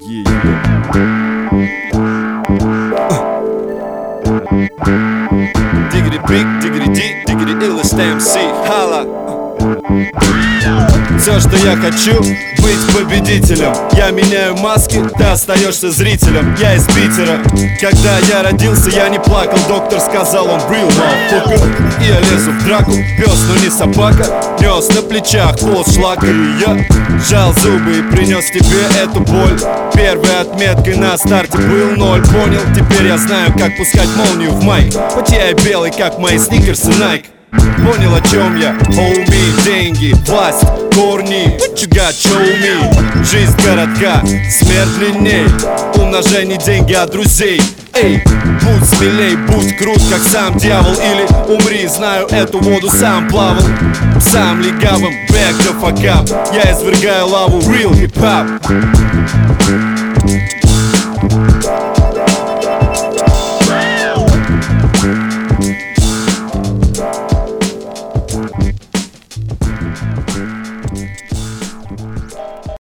Diggity big, diggity deep, diggity illest MC. Holla. Все, что я хочу, быть победителем. Я меняю маски, ты остаешься зрителем. Я из Питера. Когда я родился, я не плакал. Доктор сказал, он real motherfucker. И я лезу в драку, пес, но не собака. Нес на плечах плод шлака. И я сжал зубы и принес тебе эту боль. Первой отметкой на старте был 0. Понял, теперь я знаю, как пускать молнию в майк. Хоть я и белый, как мои сникерсы Nike. Понял, о чем я, homie, деньги, власть, корни, what you got, show me. Жизнь городка, смерть длинней, умножение деньги от друзей. Эй, будь смелей, будь крут, как сам дьявол. Или умри, знаю, эту воду сам плавал. Сам легавым, back the fuck up. Я извергаю лаву, real hip-hop.